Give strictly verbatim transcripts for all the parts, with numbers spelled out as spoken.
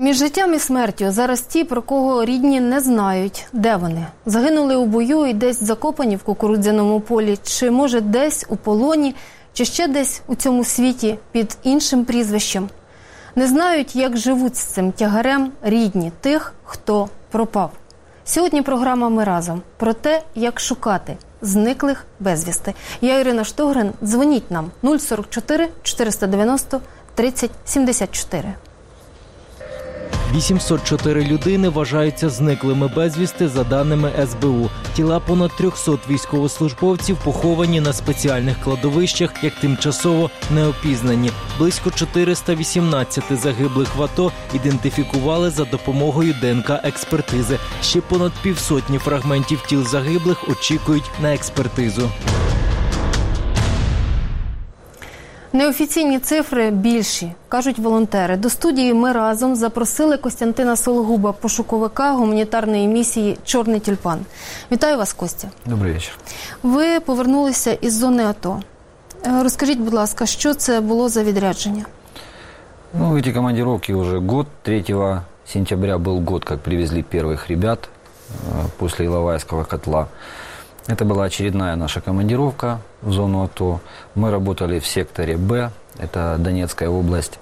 Між життям і смертю зараз ті, про кого рідні не знають, де вони. Загинули у бою і десь закопані в кукурудзяному полі, чи може десь у полоні, чи ще десь у цьому світі під іншим прізвищем. Не знають, як живуть з цим тягарем рідні тих, хто пропав. Сьогодні програма «Ми разом» про те, як шукати зниклих безвісти. Я Ірина Штогрин. Дзвоніть нам нуль сорок чотири чотириста дев'яносто тридцять сімдесят чотири. вісімсот чотири людини вважаються зниклими безвісти за даними ес бе у. Тіла понад трьохсот військовослужбовців поховані на спеціальних кладовищах як тимчасово неопізнані. Близько чотириста вісімнадцять загиблих в АТО ідентифікували за допомогою де ен ка-експертизи. Ще понад півсотні фрагментів тіл загиблих очікують на експертизу. Неофіційні цифри більші, кажуть волонтери. До студії «Ми разом» запросили Костянтина Сологуба, пошуковика гуманітарної місії «Чорний тюльпан». Вітаю вас, Костя. Добрий вечір. Ви повернулися із зони АТО. Розкажіть, будь ласка, що це було за відрядження? Ну, эти командировки уже год. третьего сентября был год, как привезли первых ребят после Иловайского котла. Это была очередная наша командировка в зону АТО. Мы работали в секторе Б, это Донецкая область.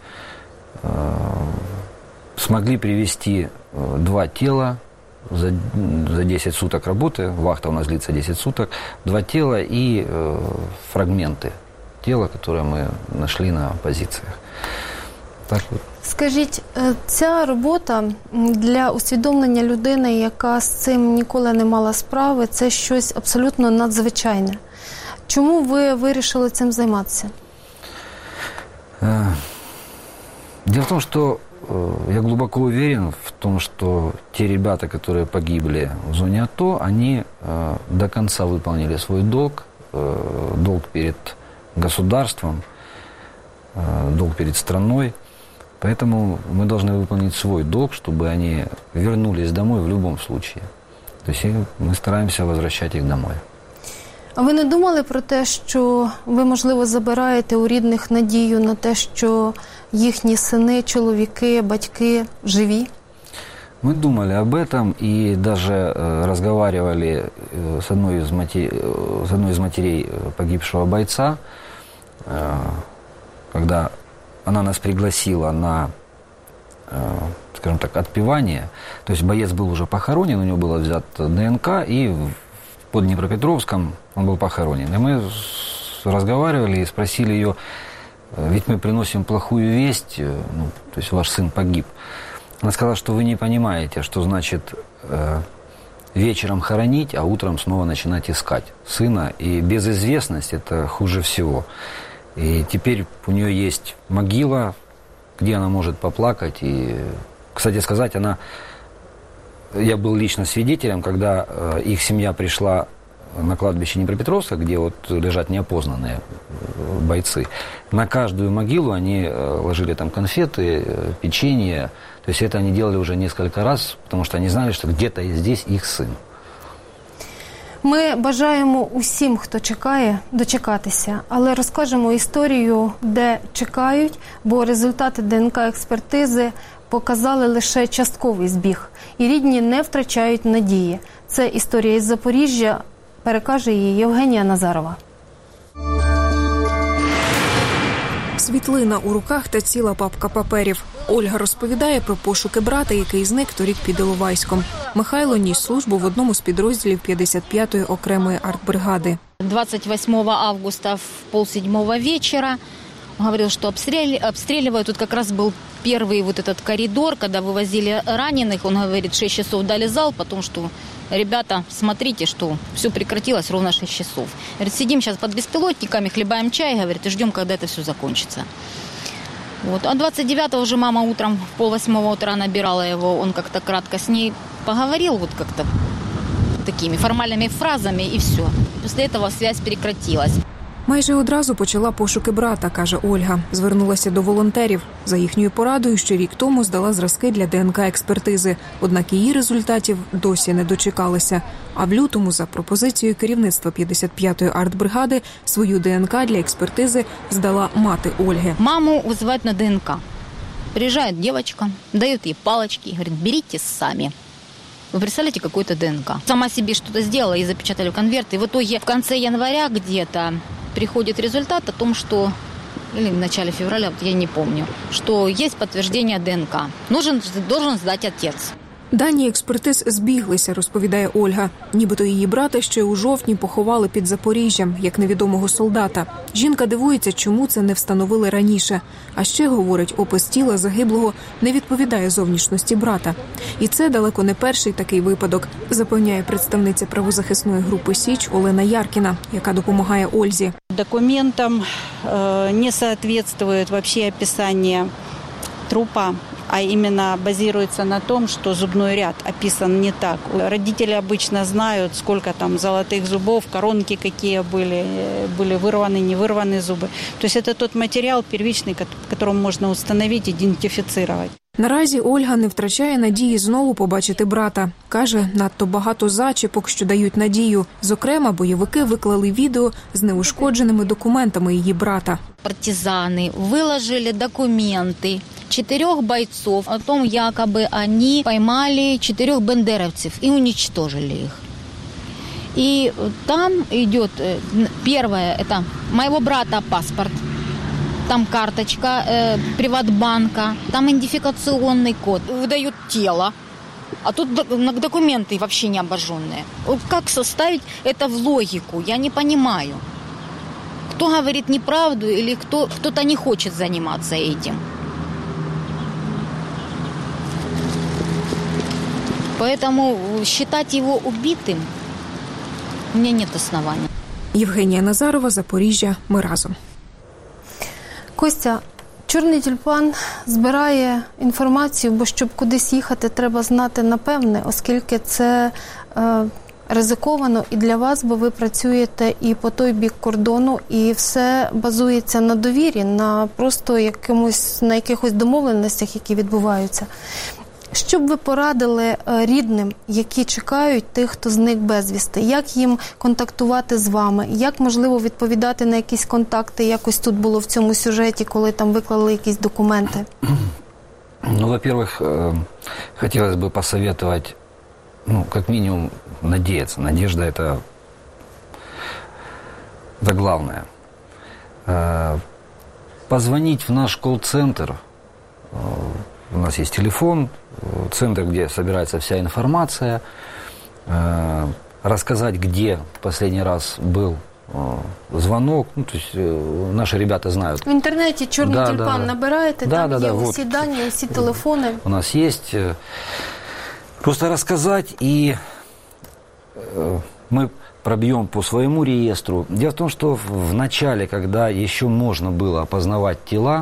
Смогли привезти два тела за, за десять суток работы. Вахта у нас длится десять суток. Два тела и фрагменты тела, которые мы нашли на позициях. Так вот. Скажіть, ця робота для усвідомлення людини, яка з цим ніколи не мала справи, це щось абсолютно надзвичайне. Чому ви вирішили цим займатися? Дело в том, что я глубоко уверен в том, что те ребята, которые погибли в зоне АТО, они до конца выполнили свой долг, долг перед государством, долг перед страной. Поэтому мы должны выполнить свой долг, чтобы они вернулись домой в любом случае. То есть мы стараемся возвращать их домой. А ви не думали про те, що ви, можливо, забираєте у рідних надію на те, що їхні сини, чоловіки, батьки живі? Мы думали об этом и даже разговаривали с одной из матери... с одной из матерей погибшего бойца, когда она нас пригласила на, скажем так, отпевание. То есть боец был уже похоронен, у него было взято дэ эн ка, и под Днепропетровском он был похоронен. И мы разговаривали и спросили ее, ведь мы приносим плохую весть, ну, то есть ваш сын погиб. Она сказала, что вы не понимаете, что значит вечером хоронить, а утром снова начинать искать сына. И безызвестность – это хуже всего. И теперь у нее есть могила, где она может поплакать. И, кстати сказать, она... Я был лично свидетелем, когда их семья пришла на кладбище Днепропетровска, где вот лежат неопознанные бойцы. На каждую могилу они ложили там конфеты, печенье. То есть это они делали уже несколько раз, потому что они знали, что где-то здесь их сын. Ми бажаємо усім, хто чекає, дочекатися, але розкажемо історію, де чекають, бо результати де ен ка-експертизи показали лише частковий збіг, і рідні не втрачають надії. Це історія із Запоріжжя, перекаже її Євгенія Назарова. Світлина у руках та ціла папка паперів. Ольга розповідає про пошуки брата, який зник торік під Іловайськом. Михайло ніс службу в одному з підрозділів п'ятдесят п'ятої окремої артбригади. двадцать восьмого августа в полседьмого вечера говорил, что обстреливают. Тут как раз был первый вот этот коридор, когда вывозили раненых. Он говорит, шесть часов дали залп, потом что... Ребята, смотрите, что все прекратилось ровно шесть часов. Говорит, сидим сейчас под беспилотниками, хлебаем чай, говорит, и ждем, когда это все закончится. Вот. А двадцать девятого уже мама утром в полвосьмого утра набирала его, он как-то кратко с ней поговорил, вот как-то такими формальными фразами, и все. После этого связь прекратилась. Майже одразу почала пошуки брата, каже Ольга. Звернулася до волонтерів. За їхньою порадою ще рік тому здала зразки для де ен ка-експертизи. Однак її результатів досі не дочекалися. А в лютому, за пропозицією керівництва п'ятдесят п'ятої артбригади, свою де ен ка для експертизи здала мати Ольги. Маму визивають на де ен ка. Приезжает девочка, дает ей палочки и говорит, берите сами. Вы представляете, какой-то ДНК. Сама себе что-то сделала и запечатали в конверт. И в итоге в конце января где-то приходит результат о том, что, или в начале февраля, я не помню, что есть подтверждение ДНК. Нужен, должен сдать отец. Дані експертиз збіглися, розповідає Ольга. Нібито її брата ще у жовтні поховали під Запоріжжям, як невідомого солдата. Жінка дивується, чому це не встановили раніше. А ще, говорить, опис тіла загиблого не відповідає зовнішності брата. І це далеко не перший такий випадок, запевняє представниця правозахисної групи «Січ» Олена Яркіна, яка допомагає Ользі. Документам э, не соответствует вообще описание трупа, а именно базируется на том, что зубной ряд описан не так. Родители обычно знают, сколько там золотых зубов, коронки какие были, были вырваны, не вырваны зубы. То есть это тот материал первичный, которым можно установить, идентифицировать. Наразі Ольга не втрачає надії знову побачити брата. Каже, надто багато зачіпок, що дають надію. Зокрема, бойовики виклали відео з неушкодженими документами її брата. Партизаны выложили документы четырех бойцов о том, якобы они поймали четырех бендеровцев и уничтожили их. И там идет первое, это моего брата паспорт. Там карточка э, Приватбанка, там идентификационный код. Выдают тело, а тут документы вообще не обожженные. Как составить это в логику, я не понимаю. Кто говорит неправду или кто, кто-то не хочет заниматься этим. Поэтому считать его убитым у меня нет оснований. Євгенія Назарова, Запоріжжя. Ми разом. Костя, Чорний тюльпан збирає інформацію, бо щоб кудись їхати, треба знати напевне, оскільки це е, ризиковано і для вас, бо ви працюєте і по той бік кордону, і все базується на довірі, на просто якимось, на якихось домовленостях, які відбуваються. Що б ви порадили рідним, які чекають тих, хто зник безвісти? Як їм контактувати з вами? Як, можливо, відповідати на якісь контакти? Якось тут було в цьому сюжеті, коли там виклали якісь документи? Ну, во-первых, хотелось бы посоветовать, ну, как минимум, надеяться. Надежда – это, это главное. Позвонить в наш колл-центр. У нас есть телефон, центр, где собирается вся информация, э, рассказать, где в последний раз был э, звонок. Ну, то есть э, наши ребята знают. В интернете «Чорний да, тюльпан» да, набираете, да, там да, є да, усі вот. дані, усі телефони. У нас есть. Э, просто рассказать, и э, мы пробьем по своему реестру. Дело в том, что в начале, когда еще можно было опознавать тела,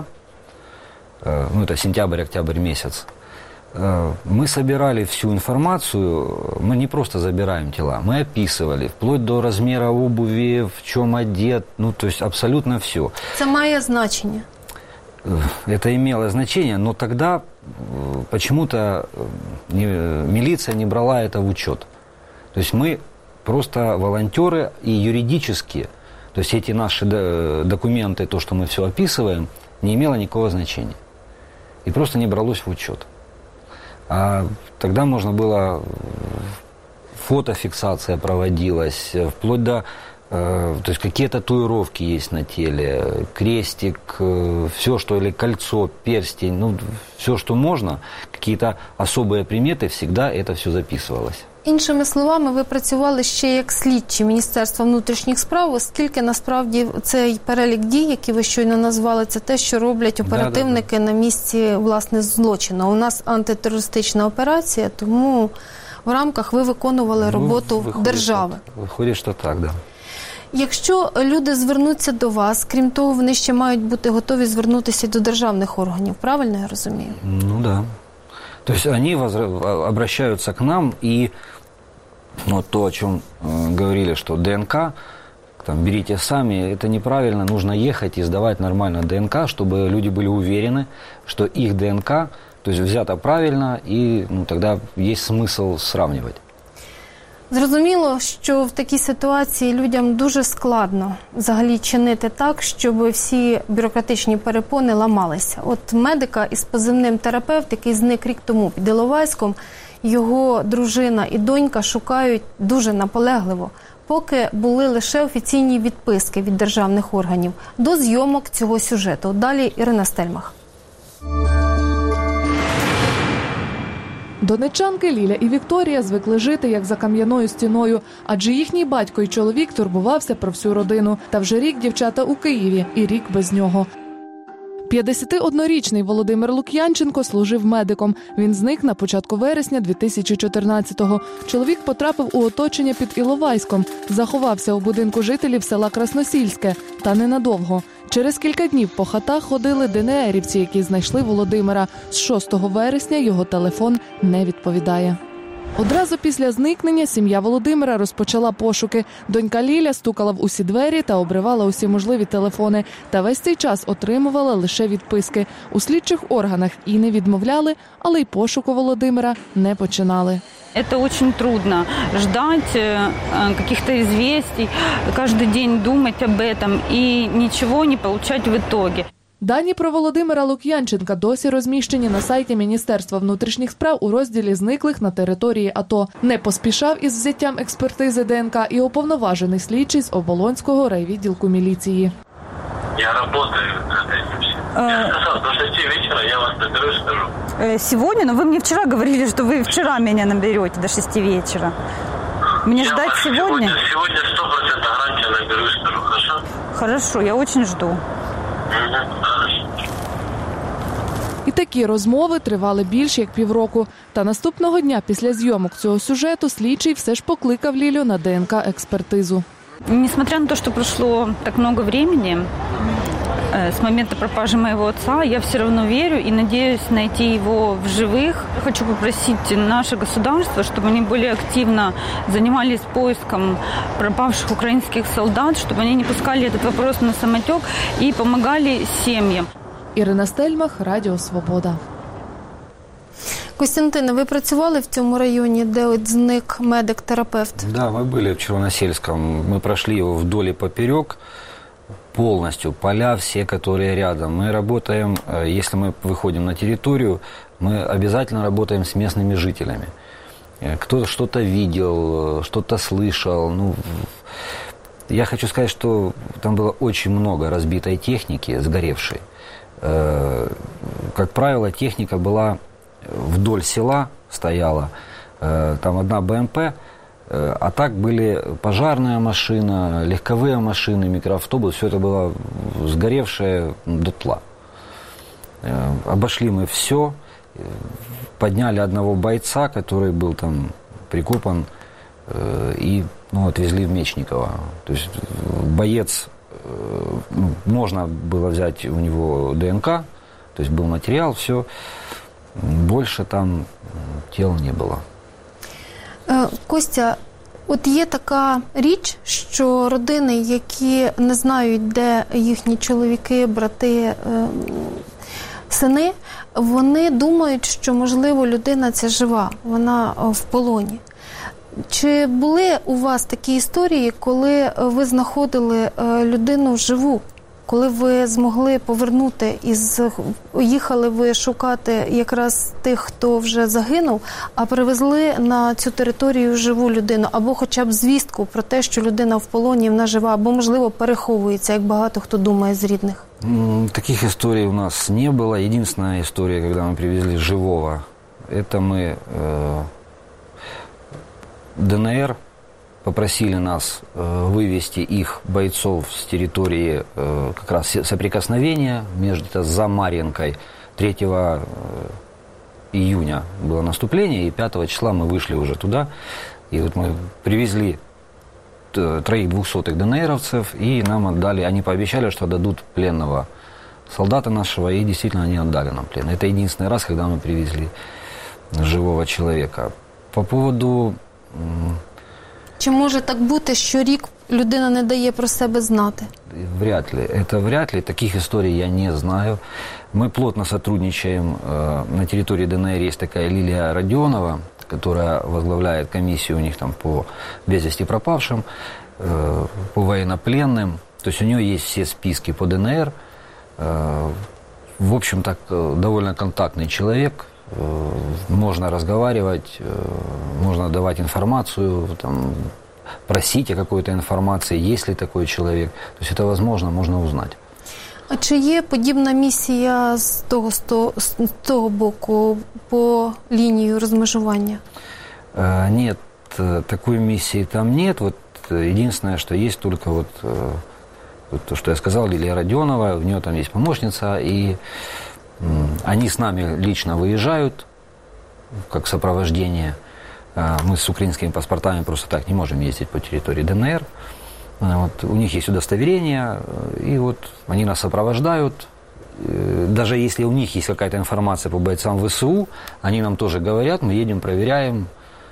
ну, это сентябрь-октябрь месяц, мы собирали всю информацию, мы не просто забираем тела, мы описывали, вплоть до размера обуви, в чем одет, ну, то есть абсолютно все. Це має значення? Это имело значение, но тогда почему-то милиция не брала это в учет. То есть мы просто волонтеры и юридически, то есть эти наши документы, то, что мы все описываем, не имело никакого значения. И просто не бралось в учет. А тогда можно было, фотофиксация проводилась, вплоть до, э, то есть какие татуировки есть на теле, крестик, э, все, что, или кольцо, перстень, ну, все, что можно, какие-то особые приметы, всегда это все записывалось. Іншими словами, ви працювали ще як слідчі Міністерства внутрішніх справ, оскільки насправді цей перелік дій, які ви щойно назвали, це те, що роблять оперативники да, да, да. на місці, власне, злочину. У нас антитерористична операція, тому в рамках ви виконували роботу ну, виходить, держави. Виходить, що так, да. Якщо люди звернуться до вас, крім того, вони ще мають бути готові звернутися до державних органів, правильно я розумію? Ну, да. То есть они обращаются к нам, и вот то, о чем э, говорили, что ДНК, там, берите сами, это неправильно, нужно ехать и сдавать нормально ДНК, чтобы люди были уверены, что их ДНК, то есть взято правильно, и ну, тогда есть смысл сравнивать. Зрозуміло, що в такій ситуації людям дуже складно взагалі чинити так, щоб всі бюрократичні перепони ламалися. От медика із позивним терапевт, який зник рік тому під Іловайськом, його дружина і донька шукають дуже наполегливо, поки були лише офіційні відписки від державних органів до зйомок цього сюжету. Далі Ірина Стельмах. Донеччанки Ліля і Вікторія звикли жити як за кам'яною стіною, адже їхній батько і чоловік турбувався про всю родину. Та вже рік дівчата у Києві і рік без нього. п'ятдесятиоднорічний Володимир Лук'янченко служив медиком. Він зник на початку вересня дві тисячі чотирнадцятого. Чоловік потрапив у оточення під Іловайськом, заховався у будинку жителів села Красносільське. Та ненадовго. Через кілька днів по хатах ходили ДНРівці, які знайшли Володимира. З шостого вересня його телефон не відповідає. Одразу після зникнення сім'я Володимира розпочала пошуки. Донька Ліля стукала в усі двері та обривала усі можливі телефони. Та весь цей час отримувала лише відписки. У слідчих органах і не відмовляли, але й пошуку Володимира не починали. Это очень трудно ждать каких-то известий, каждый день думать об этом и ничего не получать в итоге. Дані про Володимира Лук'янченка досі розміщені на сайті Міністерства внутрішніх справ у розділі «Зниклих на території АТО». Не поспішав із взяттям експертизи ДНК і уповноважений слідчий з Оболонського райвідділку міліції. Я работаю над этим. Я сказал, до шести вечера я вас наберу и скажу. Сегодня? Но вы мне вчера говорили, что вы вчера меня наберете до шести вечера. Мне я ждать сегодня? Сегодня, сегодня сто процентов гарантия наберу и скажу, хорошо? Хорошо, я очень жду. Угу, хорошо. І такі розмови тривали більш як півроку. Та наступного дня після зйомок цього сюжету слідчий все ж покликав Лілю на ДНК-експертизу. Несмотря на то, что прошло так много времени с момента пропажи моего отца, я все равно верю и надеюсь найти его в живых. Хочу попросить наше государство, чтобы они более активно занимались поиском пропавших украинских солдат, чтобы они не пускали этот вопрос на самотек и помогали семьям. Ірина Стельмах, Радіо Свобода. Костянтине, ви працювали в цьому районі, де от зник медик-терапевт? Да, мы были в Червоносельском. Мы прошли его вдоль и поперек, полностью, поля все, которые рядом. Мы работаем, если мы выходим на территорию, мы обязательно работаем с местными жителями. Кто-то что-то видел, что-то слышал. Ну, я хочу сказать, что там было очень много разбитой техники, сгоревшей. Как правило, техника была вдоль села, стояла, там одна БМП, а так были пожарная машина, легковые машины, микроавтобус, все это было сгоревшее дотла. Обошли мы все, подняли одного бойца, который был там прикопан, и ну, отвезли в Мечниково. То есть боец, ну, можно было взять у него ДНК, то есть был материал, все. Більше там тіл не було. Костя, от є така річ, що родини, які не знають, де їхні чоловіки, брати, сини, вони думають, що, можливо, людина ця жива, вона в полоні. Чи були у вас такі історії, коли ви знаходили людину живу? Коли ви змогли повернути, із їхали ви шукати якраз тих, хто вже загинув, а привезли на цю територію живу людину, або хоча б звістку про те, що людина в полоні, вона жива, або, можливо, переховується, як багато хто думає з рідних? Таких историй у нас не было. Единственная история, когда мы привезли живого, это мы э, ДНР попросили нас э, вывести их бойцов с территории э, как раз соприкосновения между за Марьинкой. третьего июня было наступление, и пятого числа мы вышли уже туда. И вот мы привезли троих двухсотых ДНРовцев, и нам отдали, они пообещали, что дадут пленного солдата нашего, и действительно они отдали нам плен. Это единственный раз, когда мы привезли живого человека. По поводу... Чи може так бути, що рік людина не дає про себе знати? Вряд ли. Это вряд ли. Таких историй я не знаю. Мы плотно сотрудничаем. На территории ДНР есть такая Лилия Родионова. которая возглавляет комиссию у них там по без вести пропавшим, по военнопленным. То есть у нее есть все списки по ДНР. В общем, так довольно контактный человек. Можно разговаривать, можно давать информацию, там, просить о какой-то информации, есть ли такой человек. То есть это возможно, можно узнать. А чи є подібна місія з того, з того боку по лінію розмежування? Нет, такой миссии там нет. Вот единственное, что есть только вот, вот то, что я сказал, Лилия Родионова, у нее там есть помощница, и они с нами лично выезжают, как сопровождение. Мы с украинскими паспортами просто так не можем ездить по территории ДНР. Вот, у них есть удостоверение, и вот они нас сопровождают. Даже если у них есть какая-то информация по бойцам ВСУ, они нам тоже говорят, мы едем, проверяем.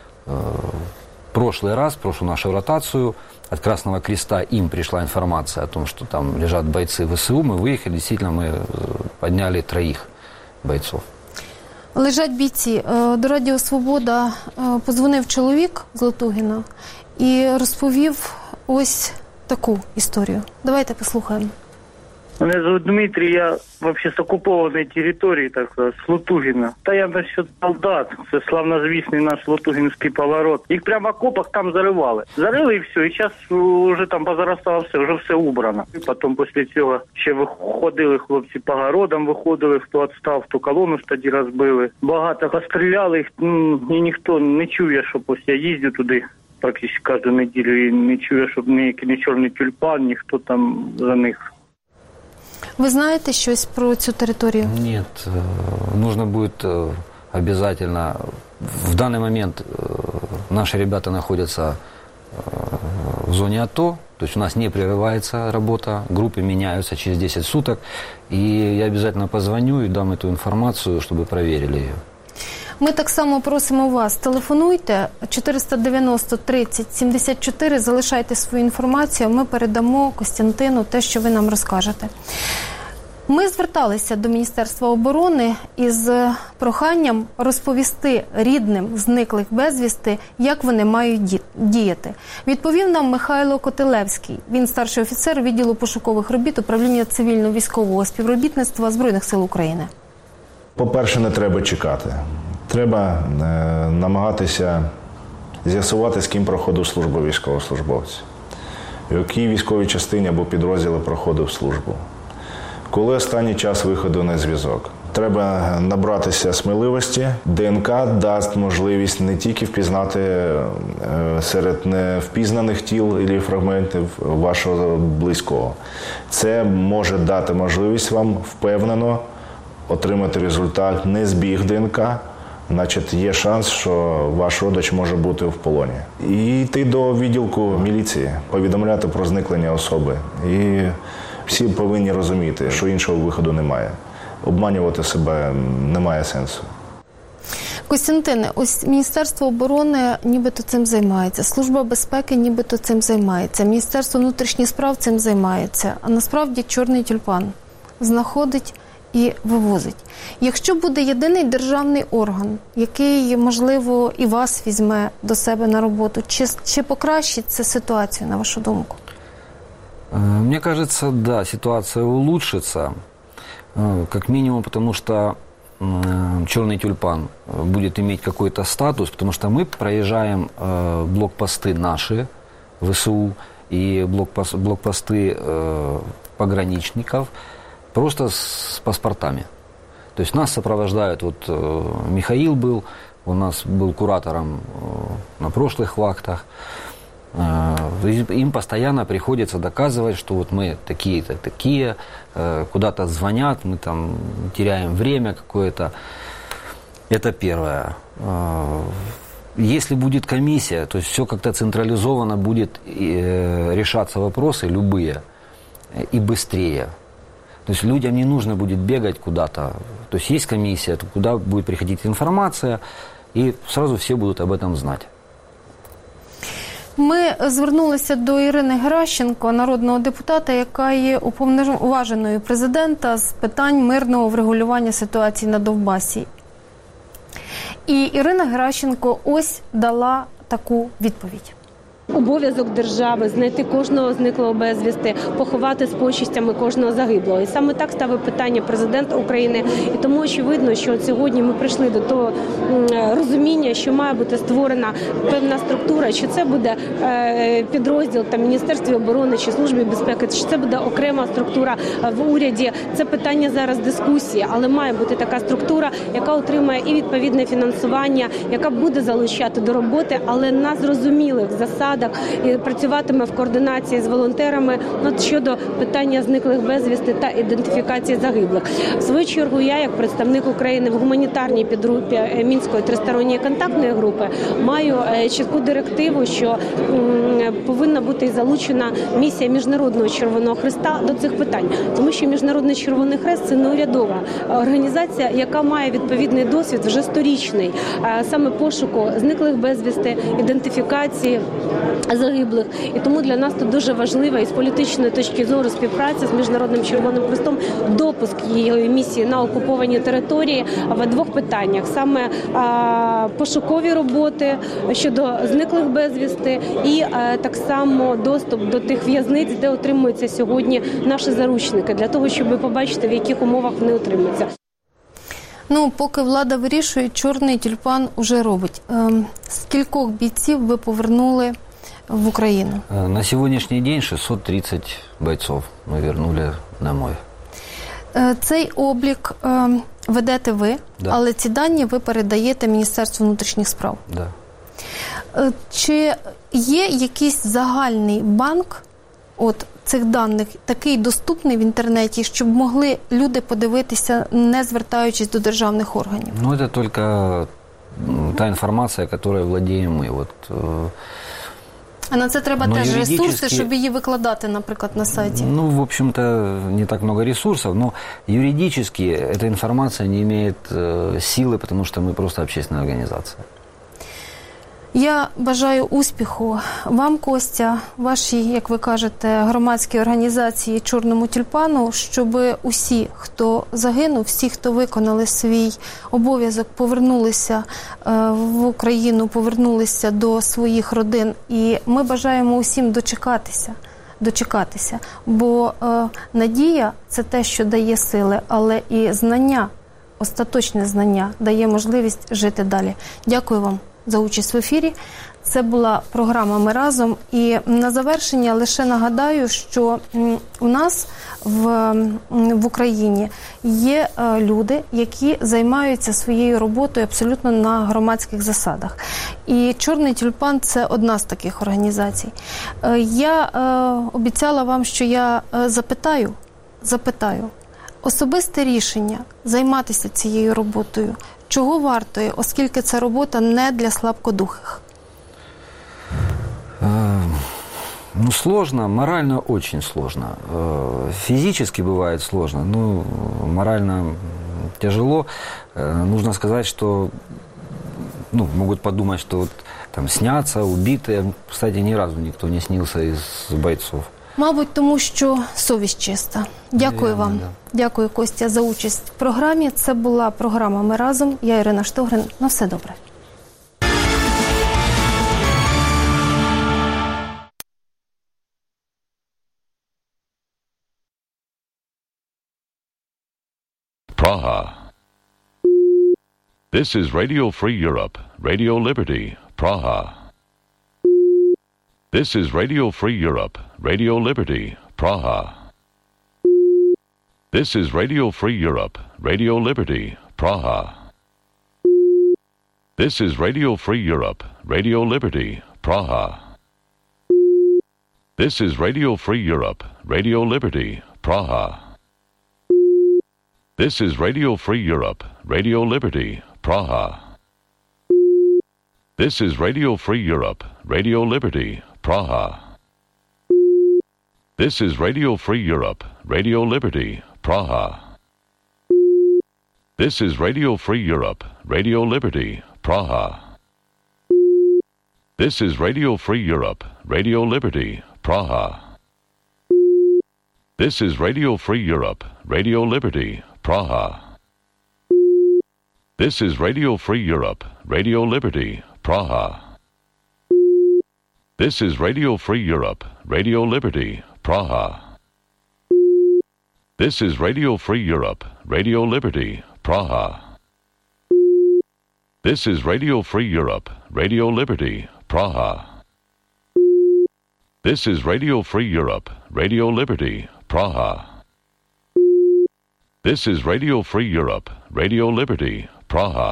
В прошлый раз, прошлую нашу ротацию, от Красного Креста им пришла информация о том, что там лежат бойцы ВСУ. Мы выехали, действительно, мы подняли троих бойцов. Лежать бійці. До Радіо Свобода подзвонив чоловік з Лотугіна і розповів ось таку історію. Давайте послухаємо. Мене звуть Дмитрий, я вообще з окупованої території, так сказати, з Лотугіна. Та я насчет солдат, це славнозвісний наш Лотугінський поворот. Їх прямо в окопах там заривали. Зарили і все, і зараз вже там позаростало все, вже все убрано. І потім після цього ще виходили хлопці по городам, виходили, хто відстав, хто колону ж тоді розбили. Багато постріляли, їх, ну, і ніхто не чує, що ось я їздю туди практично кожну неділю і не чує, щоб ніякий не чорний тюльпан, ніхто там за них. Ви знаєте щось про цю територію? Нет, нужно будет обязательно. В данный момент наши ребята находятся в зоне АТО, то есть у нас не прерывается работа, группы меняются через десять суток, и я обязательно позвоню и дам эту информацию, чтобы проверили ее. Ми так само просимо вас, телефонуйте чотириста дев'яносто тридцять сімдесят чотири, залишайте свою інформацію, ми передамо Костянтину те, що ви нам розкажете. Ми зверталися до Міністерства оборони із проханням розповісти рідним зниклих безвісти, як вони мають діяти. Відповів нам Михайло Котелевський. Він старший офіцер відділу пошукових робіт Управління цивільно-військового співробітництва Збройних сил України. По-перше, не треба чекати. Треба е, намагатися з'ясувати, з ким проходив службу військовослужбовця, в якій військовій частині або підрозділі проходив службу. Коли останній час виходу на зв'язок. Треба набратися сміливості. ДНК дасть можливість не тільки впізнати е, серед невпізнаних тіл і фрагментів вашого близького. Це може дати можливість вам впевнено отримати результат не збіг ДНК, значить є шанс, що ваш родич може бути в полоні. І йти до відділку міліції, повідомляти про зникнення особи. І всі повинні розуміти, що іншого виходу немає. Обманювати себе немає сенсу. Костянтине, ось Міністерство оборони нібито цим займається, Служба безпеки нібито цим займається, Міністерство внутрішніх справ цим займається, а насправді чорний тюльпан знаходить і вивозить. Якщо буде єдиний державний орган, який, можливо, і вас візьме до себе на роботу, чи, чи покращить це ситуацію, на вашу думку? Мне кажется, да, ситуация улучшится, как минимум, потому что черный тюльпан будет иметь какой-то статус, потому что мы проезжаем блокпосты наши, ВСУ, и блокпосты пограничников, просто с паспортами. То есть нас сопровождают, вот Михаил был, у нас был куратором на прошлых вахтах. Им постоянно приходится доказывать, что вот мы такие-то, такие, куда-то звонят, мы там теряем время какое-то. Это первое. Если будет комиссия, то есть все как-то централизованно будет решаться вопросы любые и быстрее. То есть людям не нужно будет бегать куда-то. То есть есть комиссия, куда будет приходить информация, и сразу все будут об этом знать. Ми звернулися до Ірини Геращенко, народного депутата, яка є уповноваженою президента з питань мирного врегулювання ситуації на Донбасі. І Ірина Геращенко ось дала таку відповідь. Обов'язок держави знайти кожного зниклого безвісти, поховати з почестями кожного загиблого. І саме так ставив питання президент України. І тому очевидно, що сьогодні ми прийшли до того розуміння, що має бути створена певна структура, чи це буде підрозділ там Міністерстві оборони чи Службі безпеки, чи це буде окрема структура в уряді. Це питання зараз дискусії, але має бути така структура, яка отримає і відповідне фінансування, яка буде залучати до роботи, але на зрозумілих засадах, і працюватиме в координації з волонтерами от щодо питання зниклих безвісти та ідентифікації загиблих. В свою чергу я, як представник України в гуманітарній підгрупі Мінської тристоронньої контактної групи, маю чітку директиву, що повинна бути залучена місія Міжнародного Червоного Хреста до цих питань. Тому що Міжнародний Червоний Хрест – це неурядова організація, яка має відповідний досвід вже сторічний, саме пошуку зниклих безвісти, ідентифікації загиблих. І тому для нас тут дуже важлива і з політичної точки зору співпраця з Міжнародним Червоним Хрестом, допуск її місії на окуповані території в двох питаннях. Саме а, пошукові роботи щодо зниклих безвісти і а, так само доступ до тих в'язниць, де отримуються сьогодні наші заручники, для того, щоб побачити, в яких умовах вони отримуються. Ну, поки влада вирішує, чорний тюльпан уже робить. Ем, скількох бійців ви повернули в Україну? На сегодняшний день шестьсот тридцать бойцов мы вернули домой. Цей облік е, ведете ви, да. Але ці дані ви передаєте Міністерству внутрішніх справ. Да. Е, чи є якийсь загальний банк от цих даних, такий доступний в інтернеті, щоб могли люди подивитися, не звертаючись до державних органів? Ну, это только та информация, которой владеем мы. Вот, а на це треба но теж юридически... ресурси, щоб її викладати, наприклад, на сайті? Ну, в общем-то, не так много ресурсов, но юридически эта информация не имеет э, силы, потому что мы просто общественная организация. Я бажаю успіху вам, Костя, вашій, як ви кажете, громадській організації «Чорному тюльпану», щоб усі, хто загинув, всі, хто виконали свій обов'язок, повернулися в Україну, повернулися до своїх родин. І ми бажаємо усім дочекатися, дочекатися. Бо е, надія – це те, що дає сили, але і знання, остаточне знання, дає можливість жити далі. Дякую вам за участь в ефірі. Це була програма «Ми разом». І на завершення лише нагадаю, що у нас в, в Україні є люди, які займаються своєю роботою абсолютно на громадських засадах. І «Чорний тюльпан» – це одна з таких організацій. Я обіцяла вам, що я запитаю, запитаю, особисте рішення займатися цією роботою чого вартує, оскільки ця робота не для слабкодухих? Ну, сложно, морально очень сложно. Физически бывает сложно, но морально тяжело. Нужно сказать, что ну, могут подумать, что вот, там снятся, убитые. Кстати, ни разу никто не снился из бойцов. Мабуть, тому що совість чиста. Дякую Вірно, вам. Да. Дякую, Костя, за участь в програмі. Це була програма «Ми разом». Я Ірина Штогрин. На все добре. Praha. This is Radio Free Europe, Radio Liberty, Praha. This is Radio Free Europe, Radio Liberty, Praha. This is Radio Free Europe, Radio Liberty, Praha. This is Radio Free Europe, Radio Liberty, Praha. This is Radio Free Europe, Radio Liberty, Praha. This is Radio Free Europe, Radio Liberty, Praha. This is Radio Free Europe, Radio Liberty, Praha. This is Radio Free Europe, Radio Liberty, Praha. This is Radio Free Europe, Radio Liberty, Praha. This is Radio Free Europe, Radio Liberty, Praha. This is Radio Free Europe, Radio Liberty, Praha. This is Radio Free Europe, Radio Liberty, Praha. This is Radio Free Europe, Radio Liberty, Praha. This is Radio Free Europe, Radio Liberty, Praha. This is Radio Free Europe, Radio Liberty, Praha. This is Radio Free Europe, Radio Liberty, Praha. This is Radio Free Europe, Radio Liberty, Praha.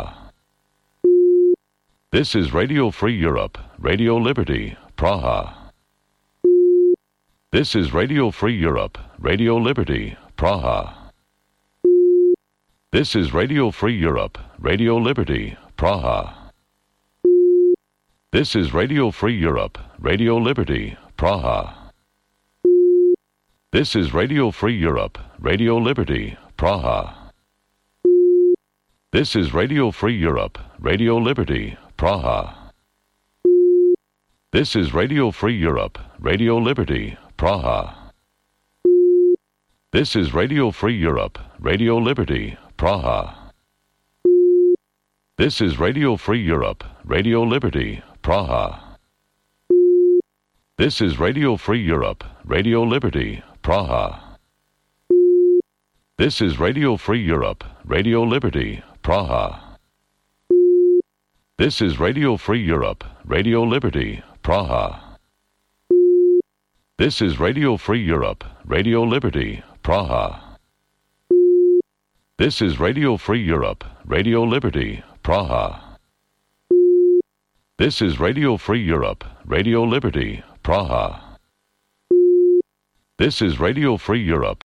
This is Radio Free Europe, Radio Liberty, Praha. This is Radio Free Europe, Radio Liberty, Praha. This is Radio Free Europe, Radio Liberty, Praha. This is Radio Free Europe, Radio Liberty, Praha. This is Radio Free Europe, Radio Liberty, Praha. This is Radio Free Europe, Radio Liberty, Praha. This is Radio Free Europe, Radio Liberty, Praha. This is Radio Free Europe, Radio Liberty, Praha. This is Radio Free Europe, Radio Liberty, Praha. This is Radio Free Europe, Radio Liberty, Praha. This is Radio Free Europe, Radio Liberty, Praha. This is Radio Free Europe, Radio Liberty, Praha. This is Radio Free Europe, Radio Liberty, Praha. This is Radio Free Europe, Radio Liberty, Praha. This is Radio Free Europe, Radio Liberty, Praha. This is Radio Free Europe,